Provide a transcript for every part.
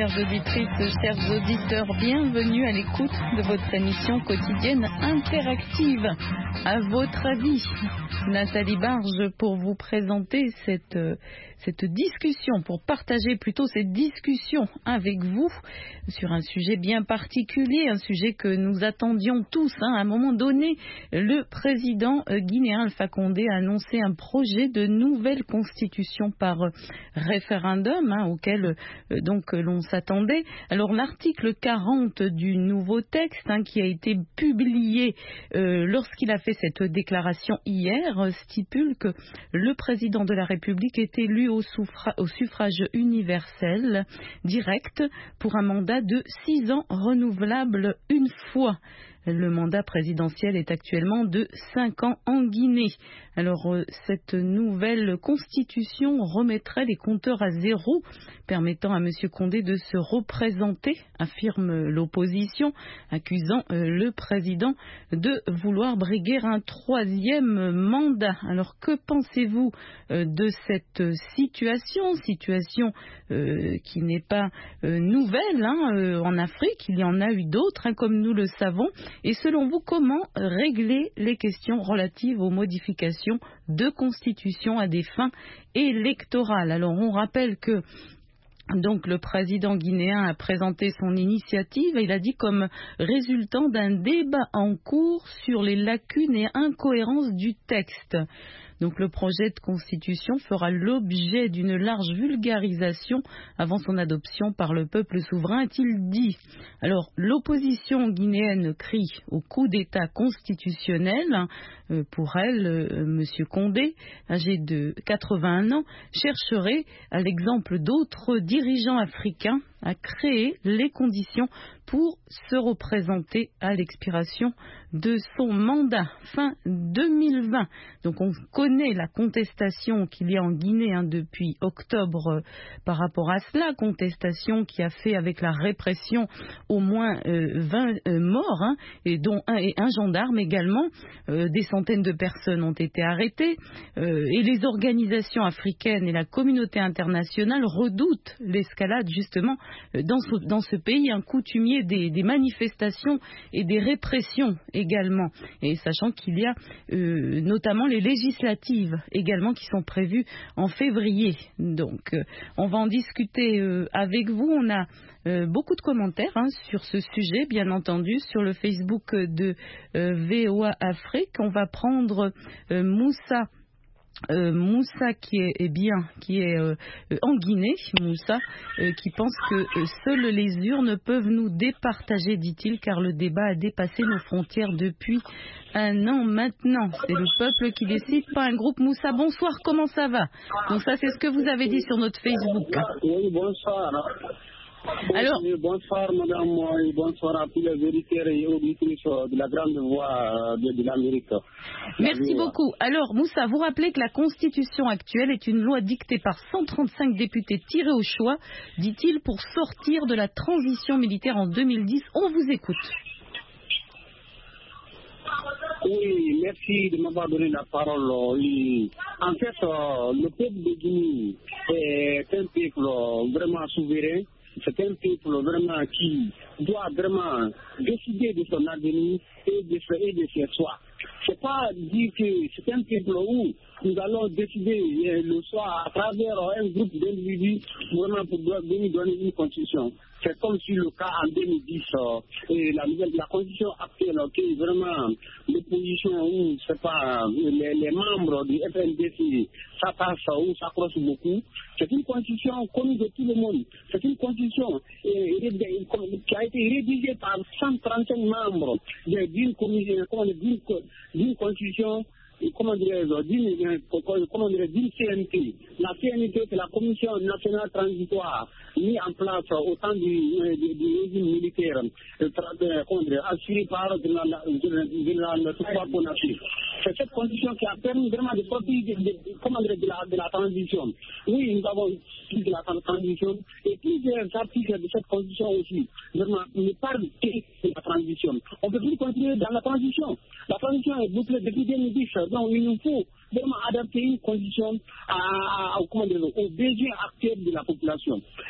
chères auditrices, chers auditeurs, bienvenue à l'écoute de votre émission quotidienne interactive. À votre avis, Nathalie Barge, pour vous présenter cette discussion, pour partager plutôt cette discussion avec vous sur un sujet bien particulier, un sujet que nous attendions tous. À un moment donné, le président guinéen Alpha Condé a annoncé un projet de nouvelle constitution par référendum auquel donc l'on s'attendait. Alors l'article 40 du nouveau texte qui a été publié lorsqu'il a fait cette déclaration hier stipule que le président de la République est élu au suffrage universel direct pour un mandat de 6 ans renouvelable une fois. Le mandat présidentiel est actuellement de 5 ans en Guinée. Alors, cette nouvelle constitution remettrait les compteurs à zéro, permettant à M. Condé de se représenter, affirme l'opposition, accusant le président de vouloir briguer un 3e mandat. Alors, que pensez-vous de cette situation qui n'est pas nouvelle en Afrique, il y en a eu d'autres, comme nous le savons. Et selon vous, comment régler les questions relatives aux modifications de constitution à des fins électorales? Alors on rappelle que donc le président guinéen a présenté son initiative et il a dit comme résultant d'un débat en cours sur les lacunes et incohérences du texte. Donc le projet de constitution fera l'objet d'une large vulgarisation avant son adoption par le peuple souverain, a-t-il dit. Alors l'opposition guinéenne crie au coup d'État constitutionnel. Pour elle, M. Condé, âgé de 81 ans, chercherait, à l'exemple d'autres dirigeants africains, à créer les conditions pour se représenter à l'expiration de son mandat, fin 2020. Donc on connaît la contestation qu'il y a en Guinée depuis octobre par rapport à cela, contestation qui a fait avec la répression au moins 20 morts, et dont un gendarme également. Des centaines de personnes ont été arrêtées et les organisations africaines et la communauté internationale redoutent l'escalade justement dans ce pays coutumier des manifestations et des répressions également, et sachant qu'il y a notamment les législatives également qui sont prévues en février. Donc on va en discuter avec vous. On a beaucoup de commentaires sur ce sujet, bien entendu, sur le Facebook de VOA Afrique. On va prendre Moussa qui est en Guinée, Moussa, qui pense que seules les urnes peuvent nous départager, dit-il, car le débat a dépassé nos frontières depuis 1 an maintenant. C'est le peuple qui décide, pas un groupe. Moussa, bonsoir, comment ça va? Donc ça, c'est ce que vous avez dit sur notre Facebook. Oui, bonsoir. Alors, bonsoir madame, et bonsoir à tous les auditeurs et auditrices de la grande voix de l'Amérique. Merci beaucoup. Alors Moussa, vous rappelez que la constitution actuelle est une loi dictée par 135 députés tirés au choix, dit-il, pour sortir de la transition militaire en 2010. On vous écoute. Oui, merci de m'avoir donné la parole. En fait, le peuple de Guinée est un peuple vraiment souverain. C'est un peuple vraiment qui doit vraiment décider de son avenir et de ses choix. C'est pas dire que c'est un peuple où nous allons décider le soir à travers un groupe d'individus vraiment pour venir donner une constitution. C'est comme si le cas en 2010 et la constitution actuelle qui est vraiment l'opposition où c'est pas les membres du FNDC s'attachent ou s'accrochent beaucoup. C'est une constitution connue de tout le monde. C'est une constitution qui a été rédigée par 135 membres d'une constitution, d'une CNT. La CNT, c'est la Commission nationale transitoire, mise en place au temps du régime militaire, assurée par le pouvoir monarchique. C'est cette constitution qui a permis vraiment de profiter de la transition. Oui, nous avons eu de la transition et plusieurs articles de cette constitution aussi vraiment ne parlent que de la transition. On ne peut plus continuer dans la transition. La transition est bouclée depuis 2010, donc il nous faut vraiment adapter une condition aux besoins actuels de la population. Et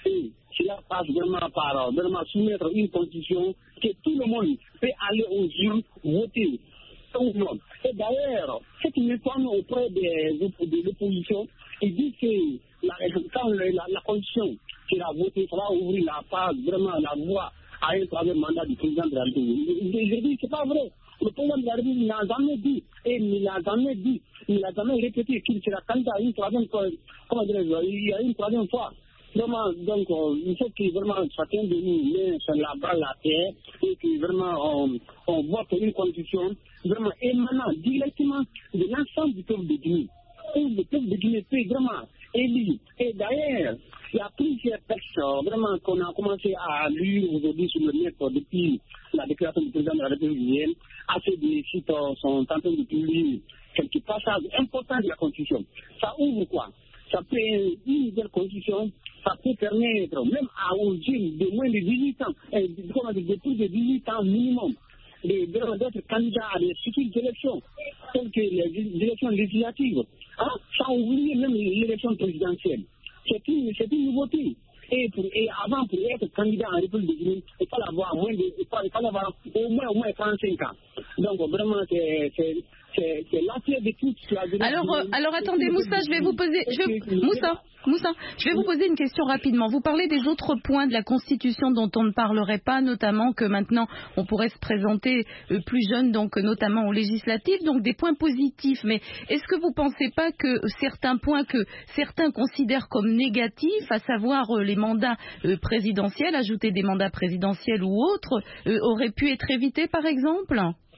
cela passe vraiment par vraiment soumettre une constitution que tout le monde peut aller aux urnes voter. Et d'ailleurs, cette réforme auprès de l'opposition, il dit que quand la constitution sera votée, ça va ouvrir la phase, vraiment la voie à un troisième mandat du président de la République. Je dis, c'est pas vrai. Le président de la République n'a jamais dit, et il n'a jamais répété qu'il sera candidat à une troisième fois. Comment dirais-je, il y a une troisième fois. Vraiment, donc, il faut que vraiment chacun de nous mette sur la balle la terre et que vraiment on vote une constitution vraiment émanant directement de l'ensemble du peuple de Guinée. Et le peuple de Guinée peut vraiment élire. Et d'ailleurs, il y a plusieurs textes vraiment qu'on a commencé à lire aujourd'hui sur le net depuis la déclaration du président de la République. Assez de sites sont en train de publier quelques passages importants de la Constitution. Ça ouvre quoi? Ça peut une nouvelle constitution, ça peut permettre même aux jeunes de moins de 18 ans, de plus de 18 ans minimum, d'être candidats à des futures élections, telles que les élections législatives, sans oublier même l'élection présidentielle. C'est une nouveauté. Et avant, pour être candidat en République de Guinée, il faut l'avoir au moins 35 ans. Donc vraiment, c'est l'affaire de toute la vie. Alors attendez, Moussa, je vais vous poser une question rapidement. Vous parlez des autres points de la Constitution dont on ne parlerait pas, notamment que maintenant on pourrait se présenter plus jeune, donc notamment aux législatives, donc des points positifs. Mais est-ce que vous ne pensez pas que certains points que certains considèrent comme négatifs, à savoir les mandats présidentiels, ajouter des mandats présidentiels ou autres, auraient pu être évités par exemple ?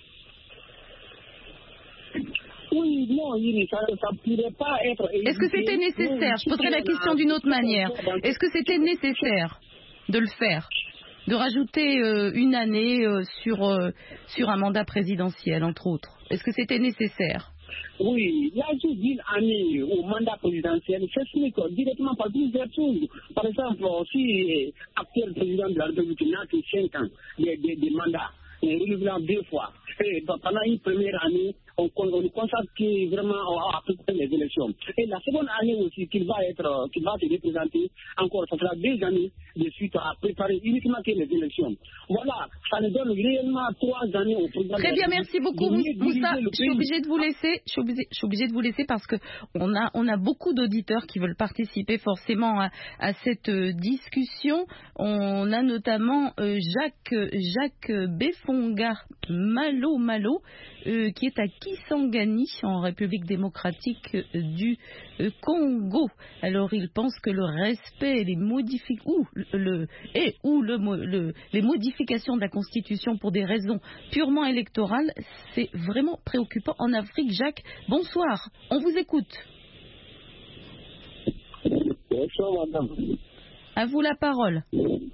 Oui, non, ça ne pourrait pas être... Est-ce que c'était nécessaire? Je poserai la question d'une autre manière. Est-ce que c'était nécessaire de le faire? De rajouter une année sur un mandat présidentiel, entre autres? Est-ce que c'était nécessaire? Oui, l'ajout d'une année au mandat présidentiel s'explique directement par plusieurs choses. Par exemple, si l'actuel président de la République n'a que 5 ans de mandat, renouvelable 2 fois, et pendant une première année, on constate qu'il vraiment à préparer les élections. Et la seconde année aussi, qu'il va se représenter, encore, ça sera 2 années de suite à préparer uniquement que les élections. Voilà, ça nous donne réellement 3 années au président. Très bien, merci beaucoup, Moussa. Je suis obligée de vous laisser parce que on a beaucoup d'auditeurs qui veulent participer forcément à cette discussion. On a notamment Jacques Befonga Malo, qui est à Kisangani, en République démocratique du Congo. Alors, il pense que le respect et les modifications de la Constitution pour des raisons purement électorales, c'est vraiment préoccupant en Afrique. Jacques, bonsoir, on vous écoute. Bonsoir, madame. À vous la parole.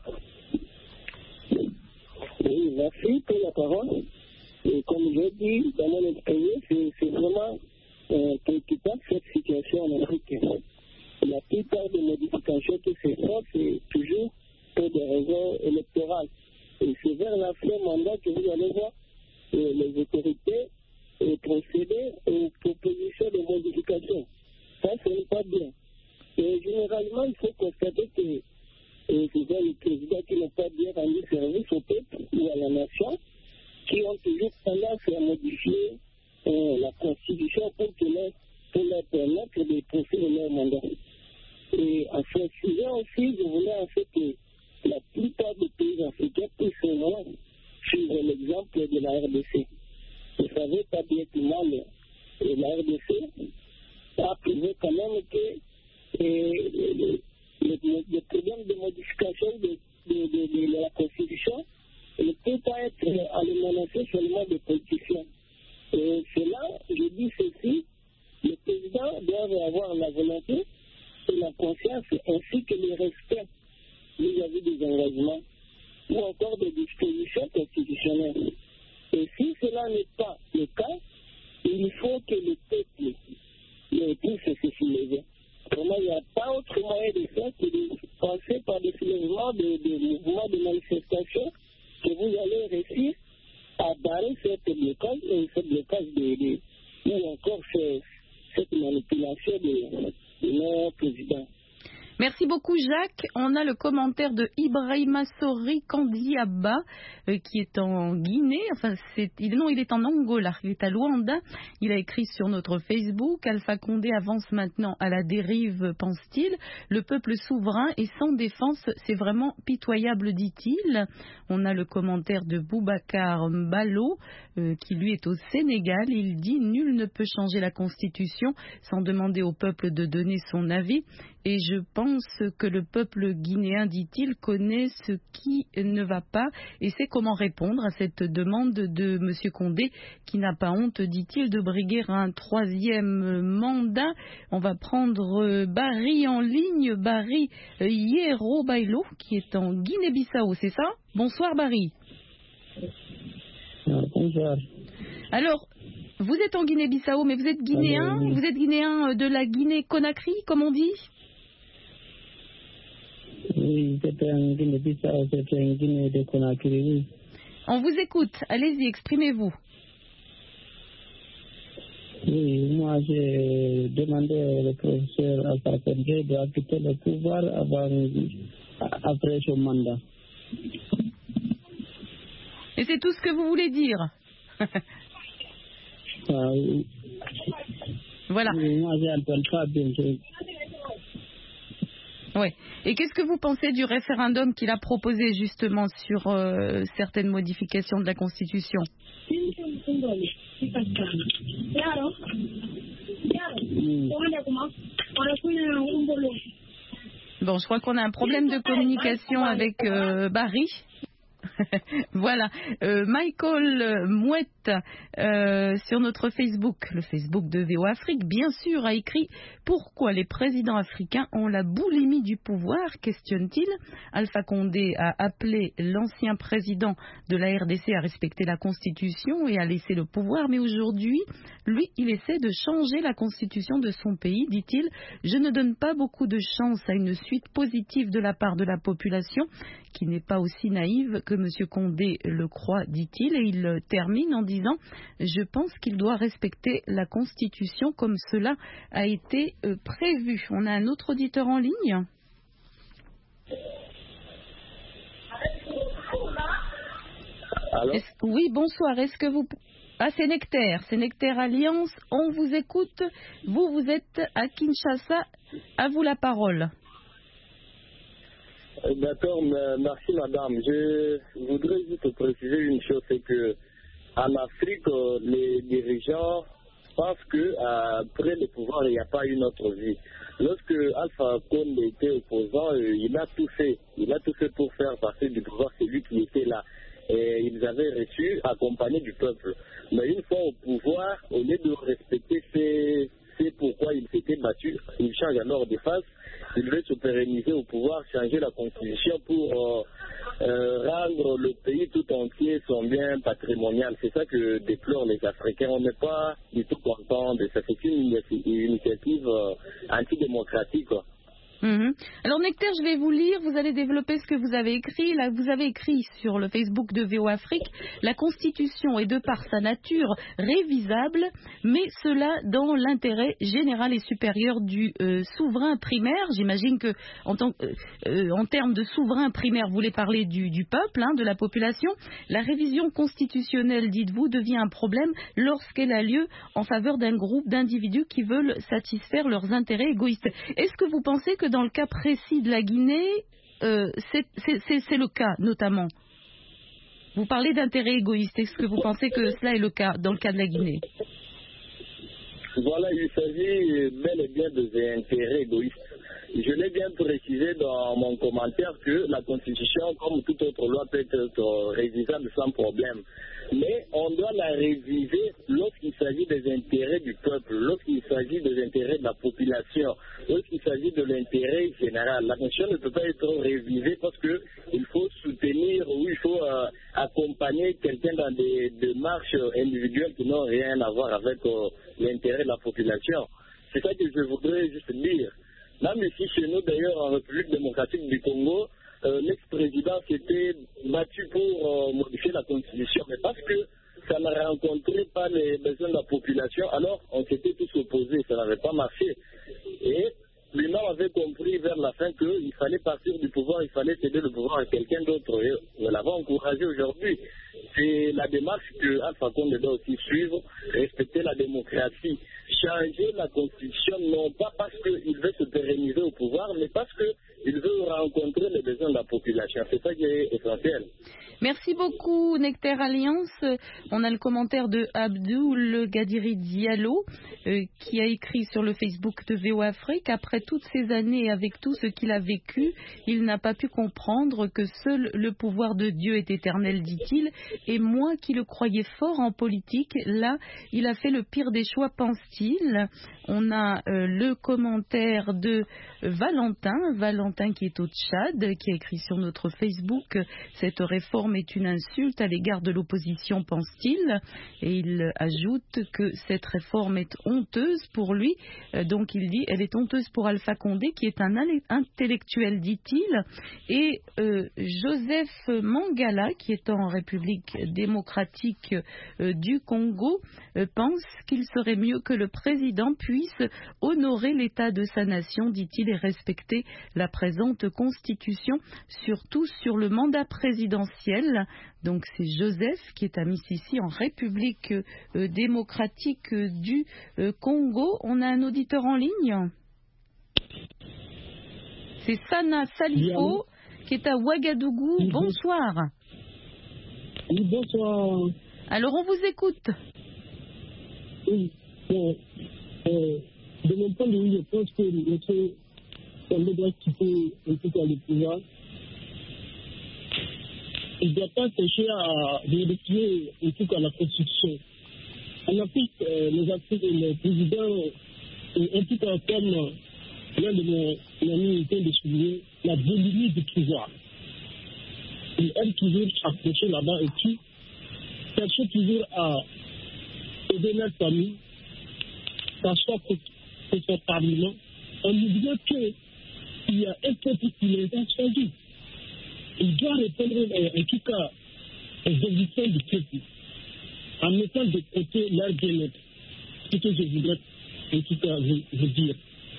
Oui, merci pour la parole. Et comme je dis dans mon exposé, c'est vraiment préoccupant cette situation en Afrique. La plupart des modifications qui se font, c'est toujours pour des raisons électorales. Et c'est vers la fin mandat que vous allez voir les autorités procéder aux propositions de modification. Ça, ce n'est pas bien. Et généralement, il faut constater que c'est le président qui n'a pas bien rendu service au peuple ou à la nation, qui ont toujours tendance à modifier la Constitution pour leur permettre de poursuivre leur mandat. Et en ce sujet aussi, je voulais en fait que la plupart des pays africains puissent suivre l'exemple de la RDC. Vous savez pas bien que mal, la RDC a prouvé quand même que le problème de modification de la Constitution ne peut pas être à l'émanation seulement des politiciens. Et cela, je dis ceci, le président doit avoir la volonté et la conscience ainsi que le respect vis-à-vis des engagements ou encore des dispositions constitutionnelles. Et si cela n'est pas le cas, il faut que le peuple puisse se soulever. Vraiment, il n'y a pas autre moyen de faire que de passer par des soulèvements, des mouvements de manifestation, que vous allez réussir à barrer cette blocage ou encore cette manipulation de notre président. Merci beaucoup Jacques. On a le commentaire de Ibrahima Sori Kandiaba qui est en Guinée. Enfin, il est en Angola. Il est à Luanda. Il a écrit sur notre Facebook: Alpha Condé avance maintenant à la dérive, pense-t-il. Le peuple souverain est sans défense. C'est vraiment pitoyable, dit-il. On a le commentaire de Boubacar Mbalo qui lui est au Sénégal. Il dit: nul ne peut changer la Constitution sans demander au peuple de donner son avis. Et je pense que le peuple guinéen, dit-il, connaît ce qui ne va pas et sait comment répondre à cette demande de M. Condé, qui n'a pas honte, dit-il, de briguer un 3e mandat. On va prendre Barry en ligne, Barry Hierro Bailo, qui est en Guinée-Bissau, c'est ça? Bonsoir Barry. Bonsoir. Alors, vous êtes en Guinée-Bissau, mais vous êtes guinéen? Vous êtes guinéen de la Guinée-Conakry, comme on dit? Oui, c'est un Guinée-Bissau, c'est un Guinée de Conakry, oui. On vous écoute, allez-y, exprimez-vous. Oui, moi j'ai demandé au professeur Alpha Condé de quitter le pouvoir après son mandat. Et c'est tout ce que vous voulez dire? Oui. Voilà. Oui, moi j'entends pas bien sûr. Oui. Et qu'est-ce que vous pensez du référendum qu'il a proposé justement sur certaines modifications de la Constitution? Bon, je crois qu'on a un problème de communication avec Barry. Voilà, Michael Mouette sur notre Facebook, le Facebook de VO Afrique, bien sûr, a écrit: pourquoi les présidents africains ont la boulimie du pouvoir, questionne-t-il. Alpha Condé a appelé l'ancien président de la RDC à respecter la Constitution et à laisser le pouvoir, mais aujourd'hui, lui, il essaie de changer la Constitution de son pays, dit-il. Je ne donne pas beaucoup de chance à une suite positive de la part de la population, qui n'est pas aussi naïve que M. Condé le croit, dit-il, et il termine en disant: je pense qu'il doit respecter la Constitution comme cela a été prévu. On a un autre auditeur en ligne. Allô? Oui, bonsoir. Est-ce que vous... Ah, c'est Nectaire Alliance. On vous écoute. Vous êtes à Kinshasa. À vous la parole. D'accord, merci madame. Je voudrais juste préciser une chose, c'est que en Afrique, les dirigeants pensent que après le pouvoir, il n'y a pas une autre vie. Lorsque Alpha Condé était opposant, il a tout fait. Il a tout fait pour faire passer du pouvoir celui qui était là. Et ils avaient reçu, accompagné du peuple. Mais une fois au pouvoir, au lieu de respecter c'est pourquoi il s'était battu, il change alors de face. Il veut se pérenniser au pouvoir, changer la constitution pour rendre le pays tout entier son bien patrimonial. C'est ça que déplorent les Africains. On n'est pas du tout content de ça. C'est une initiative antidémocratique. Alors Nectaire, je vais vous lire, vous allez développer ce que vous avez écrit. Là, vous avez écrit sur le Facebook de VO Afrique: la Constitution est de par sa nature révisable, mais cela dans l'intérêt général et supérieur du souverain primaire. J'imagine que en termes de souverain primaire, vous voulez parler du peuple, de la population. La révision constitutionnelle, dites-vous, devient un problème lorsqu'elle a lieu en faveur d'un groupe d'individus qui veulent satisfaire leurs intérêts égoïstes. Est-ce que vous pensez que dans le cas précis de la Guinée, c'est le cas, notamment? Vous parlez d'intérêt égoïste. Est-ce que vous pensez que cela est le cas dans le cas de la Guinée? Voilà, il s'agit bel et bien des intérêts égoïstes. Je l'ai bien précisé dans mon commentaire que la Constitution, comme toute autre loi, peut être révisable sans problème. Mais on doit la réviser lorsqu'il s'agit des intérêts du peuple, lorsqu'il s'agit des intérêts de la population, lorsqu'il s'agit de l'intérêt général. La Constitution ne peut pas être révisée parce qu'il faut soutenir ou il faut accompagner quelqu'un dans des démarches individuelles qui n'ont rien à voir avec l'intérêt de la population. C'est ça que je voudrais juste dire. Même ici, chez nous, d'ailleurs, en République démocratique du Congo, l'ex-président s'était battu pour modifier la Constitution. Mais parce que ça n'a rencontré pas les besoins de la population, alors on s'était tous opposés. Ça n'avait pas marché. Et lui-même avait avait compris vers la fin qu'il fallait partir du pouvoir, il fallait céder le pouvoir à quelqu'un d'autre. Et nous l'avons encouragé aujourd'hui. C'est la démarche que Alpha Condé doit aussi suivre, respecter la démocratie, changer la constitution, non pas parce qu'il veut se pérenniser au pouvoir, mais parce qu'il veut rencontrer les besoins de la population. C'est ça qui est essentiel. Merci beaucoup, Nectar Alliance. On a le commentaire de Abdoul Gadiri Diallo qui a écrit sur le Facebook de VO Afrique. Après toutes ces années, avec tout ce qu'il a vécu, il n'a pas pu comprendre que seul le pouvoir de Dieu est éternel, dit-il. Et moi qui le croyais fort en politique, là, il a fait le pire des choix, pense-t-il. On a le commentaire de Valentin qui est au Tchad, qui a écrit sur notre Facebook: cette réforme est une insulte à l'égard de l'opposition, pense-t-il. Et il ajoute que cette réforme est honteuse pour lui. Donc il dit, elle est honteuse pour Alpha Condé, qui est un intellectuel, dit-il. Et Joseph Mangala, qui est en République démocratique du Congo, pense qu'il serait mieux que le président puisse honorer l'état de sa nation, dit-il, et respecter la présente constitution, surtout sur le mandat présidentiel. Donc c'est Joseph qui est à Mississi en République démocratique du Congo. On a un auditeur en ligne. C'est Sana Salifo qui est à Ouagadougou. Bonsoir. Oui, bonsoir. Alors on vous écoute. Oui, de mon point de vue, je pense que notre Condé doit quitter le pouvoir. Il ne doit pas chercher à vérifier en tout cas la Constitution. En Afrique, les présidents, en tout cas comme l'un de mes amis vient de souligner, la délimite du pouvoir. Ils aiment toujours s'approcher là-bas et qui cherchent toujours à aider leur famille, s'asseoir pour son parlement, en oubliant qu'il y a un peuple qui les a choisis. Il doit répondre en tout cas aux exigences du peuple, en mettant de côté leur bien-être. C'est ce que je voudrais en tout cas vous dire.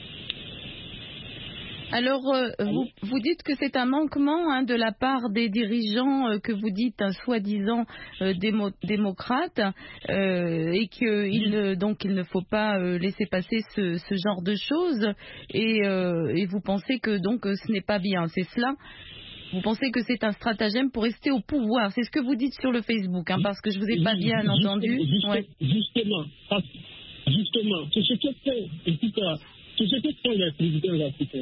Alors, vous dites que c'est un manquement de la part des dirigeants que vous dites soi-disant démocrates et qu'il ne faut pas laisser passer ce genre de choses et vous pensez que donc ce n'est pas bien, c'est cela? Vous pensez que c'est un stratagème pour rester au pouvoir? C'est ce que vous dites sur le Facebook, parce que je vous ai pas bien entendu. Justement, c'est ce que fait, en tout cas, c'est ce que font les présidents africains.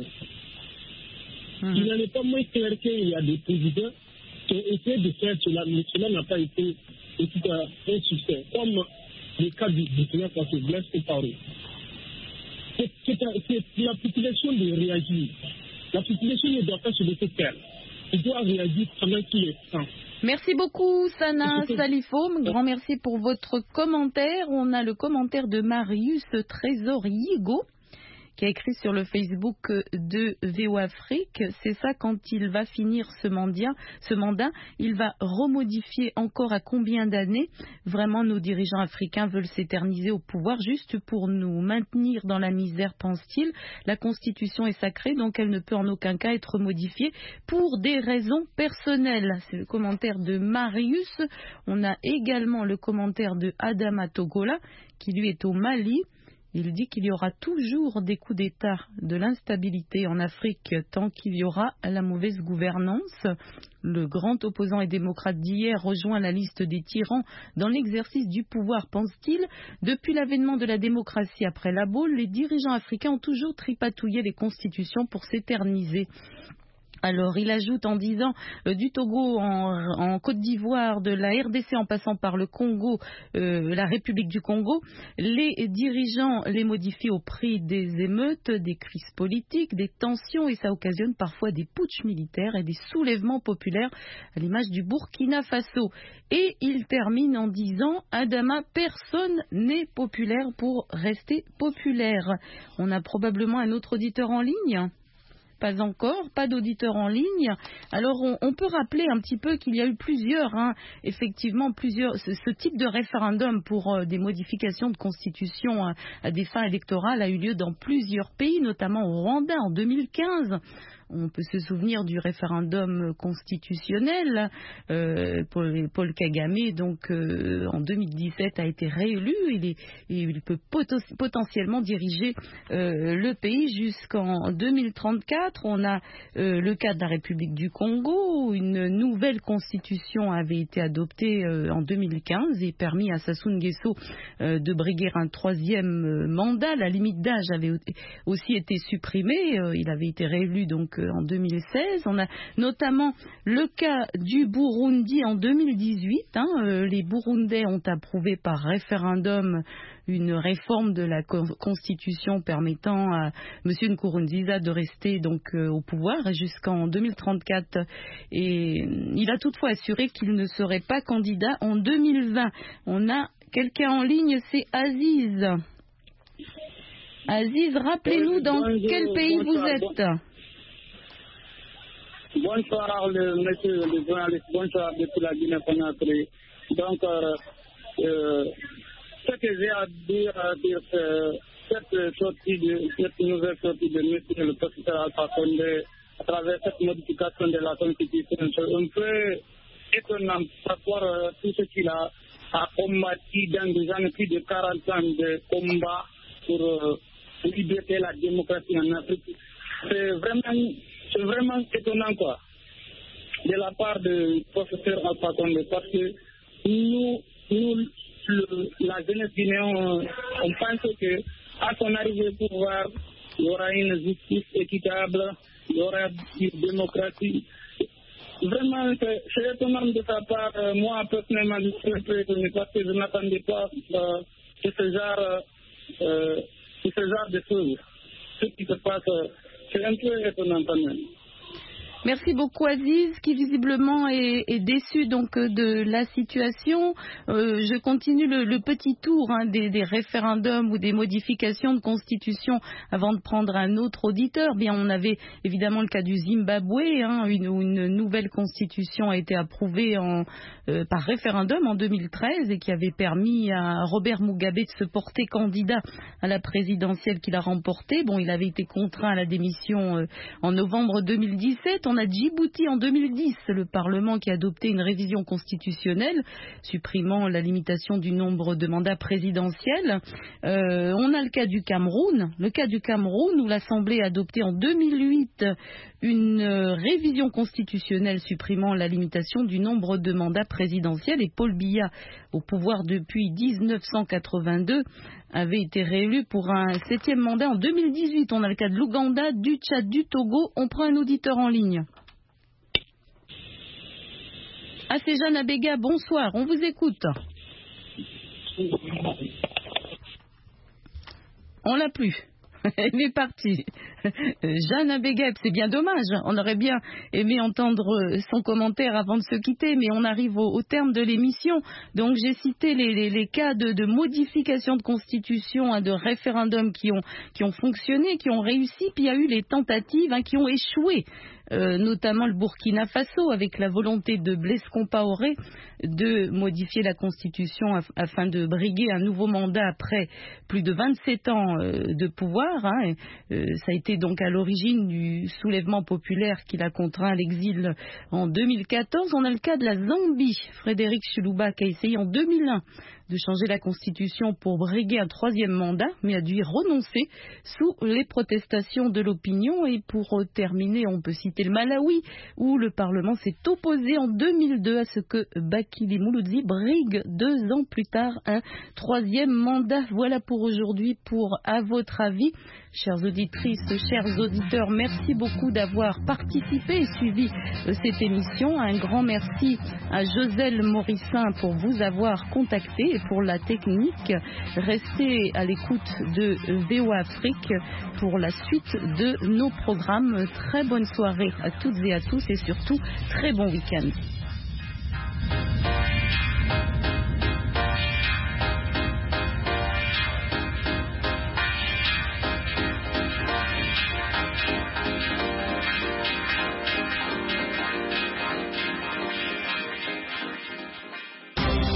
Il n'en est pas moins clair qu'il y a des présidents qui ont essayé de faire cela, mais cela n'a pas été, en tout cas, un succès. Comme le cas du Burkina Faso, Blaise Compaoré. C'est la population de réagir. La population ne doit pas se laisser faire. Il doit réagir pendant qu'il est temps. Merci beaucoup, Sana Salifo. Grand merci pour votre commentaire. On a le commentaire de Marius Trésor-Yigo qui a écrit sur le Facebook de VO Afrique. C'est ça, quand il va finir ce mandat, il va remodifier encore à combien d'années? Vraiment, nos dirigeants africains veulent s'éterniser au pouvoir juste pour nous maintenir dans la misère, pense-t-il. La Constitution est sacrée, donc elle ne peut en aucun cas être modifiée pour des raisons personnelles. C'est le commentaire de Marius. On a également le commentaire de Adama Togola, qui lui est au Mali. Il dit qu'il y aura toujours des coups d'État, de l'instabilité en Afrique tant qu'il y aura la mauvaise gouvernance. Le grand opposant et démocrate d'hier rejoint la liste des tyrans dans l'exercice du pouvoir, pense-t-il. Depuis l'avènement de la démocratie après la Baule, les dirigeants africains ont toujours tripatouillé les constitutions pour s'éterniser. Alors, il ajoute en disant du Togo en Côte d'Ivoire, de la RDC en passant par le Congo, la République du Congo, les dirigeants les modifient au prix des émeutes, des crises politiques, des tensions, et ça occasionne parfois des putschs militaires et des soulèvements populaires à l'image du Burkina Faso. Et il termine en disant: Adama, personne n'est populaire pour rester populaire. On a probablement un autre auditeur en ligne. Pas encore, pas d'auditeurs en ligne. Alors on peut rappeler un petit peu qu'il y a eu effectivement ce type de référendum pour des modifications de constitution à des fins électorales a eu lieu dans plusieurs pays, notamment au Rwanda en 2015. On peut se souvenir du référendum constitutionnel. Paul Kagame, donc en 2017, a été réélu. Il peut potentiellement diriger le pays jusqu'en 2034. On a le cas de la République du Congo, où une nouvelle constitution avait été adoptée en 2015 et permis à Sassou Nguesso de briguer un troisième mandat. La limite d'âge avait aussi été supprimée. Il avait été réélu donc en 2016. On a notamment le cas du Burundi en 2018. Les Burundais ont approuvé par référendum une réforme de la Constitution permettant à M. Nkurunziza de rester donc au pouvoir jusqu'en 2034. Et il a toutefois assuré qu'il ne serait pas candidat en 2020. On a quelqu'un en ligne, c'est Aziz. Aziz, rappelez-nous dans quel pays vous êtes. Bonsoir, monsieur le journaliste. Bonsoir depuis la Guinée-Conakry. Donc, ce que j'ai à dire cette nouvelle sortie de monsieur le professeur Alpha Condé à travers cette modification de la Constitution, c'est un peu étonnant par rapport à tout ce qu'il a combattu dans des années, plus de 40 ans de combat pour libérer la démocratie en Afrique. C'est vraiment étonnant, quoi, de la part du professeur Alpha Condé, parce que nous la jeunesse guinéenne, on pense que à son arrivée au pouvoir, il y aura une justice équitable, il y aura une démocratie. Vraiment, c'est étonnant de sa part. Moi, personnellement, je suis un peu étonné parce que je n'attendais pas ce genre de choses. Ce qui se passe, c'est un peu étonnant quand même. Merci beaucoup Aziz, qui visiblement est déçu donc de la situation. Je continue le petit tour des référendums ou des modifications de constitution avant de prendre un autre auditeur. Bien, on avait évidemment le cas du Zimbabwe, où une nouvelle constitution a été approuvée par référendum en 2013 et qui avait permis à Robert Mugabe de se porter candidat à la présidentielle qu'il a remportée. Bon, il avait été contraint à la démission en novembre 2017. On a Djibouti en 2010, le Parlement qui a adopté une révision constitutionnelle supprimant la limitation du nombre de mandats présidentiels. On a le cas du Cameroun, où l'Assemblée a adopté en 2008 une révision constitutionnelle supprimant la limitation du nombre de mandats présidentiels, et Paul Biya, au pouvoir depuis 1982, avait été réélu pour un 7e mandat en 2018. On a le cas de l'Ouganda, du Tchad, du Togo. On prend un auditeur en ligne. Ah, c'est Jeanne Abega, bonsoir, on vous écoute. On l'a plus. Elle est partie. Jeanne Abega, c'est bien dommage. On aurait bien aimé entendre son commentaire avant de se quitter, mais on arrive au terme de l'émission. Donc j'ai cité les cas de modification de constitution, de référendum qui ont fonctionné, qui ont réussi, puis il y a eu les tentatives qui ont échoué. Notamment le Burkina Faso, avec la volonté de Blaise Compaoré de modifier la constitution afin de briguer un nouveau mandat après plus de 27 ans de pouvoir. Ça a été donc à l'origine du soulèvement populaire qui l'a contraint à l'exil en 2014. On a le cas de la Zambie, Frédéric Chiluba, qui a essayé en 2001 de changer la constitution pour briguer un 3e mandat, mais a dû y renoncer sous les protestations de l'opinion. Et pour terminer, on peut citer le Malawi, où le Parlement s'est opposé en 2002 à ce que Bakili Mouloudzi brigue 2 ans plus tard un 3e mandat. Voilà pour aujourd'hui, pour À votre avis. Chères auditrices, chers auditeurs, merci beaucoup d'avoir participé et suivi cette émission. Un grand merci à Joselle Morissin pour vous avoir contacté et pour la technique. Restez à l'écoute de VOA Afrique pour la suite de nos programmes. Très bonne soirée à toutes et à tous et surtout très bon week-end.